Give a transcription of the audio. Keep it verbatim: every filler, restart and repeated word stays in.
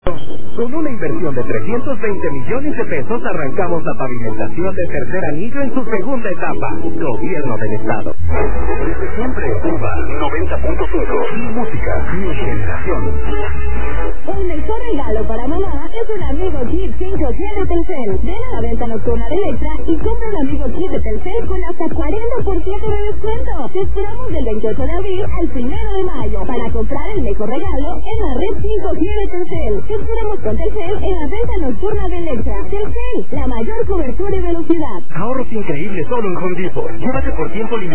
Con una inversión de trescientos veinte millones de pesos arrancamos la pavimentación del tercer anillo en su segunda etapa. Gobierno del Estado. Desde siempre, Cuba noventa punto cinco. Música, mi generación. El mejor regalo para mamá es un amigo Chip cinco G de Telcel. Ven a la venta nocturna de Electra y compra un amigo Chip de Telcel con hasta cuarenta por ciento de descuento. Te esperamos del veintiocho de abril al primero de mayo para comprar el mejor regalo en la red cinco G de Telcel. Te esperamos con Telcel en la venta nocturna de Electra. Telcel, la mayor cobertura y velocidad. Ahorros increíbles solo en Home Depot. Llévate por tiempo limitado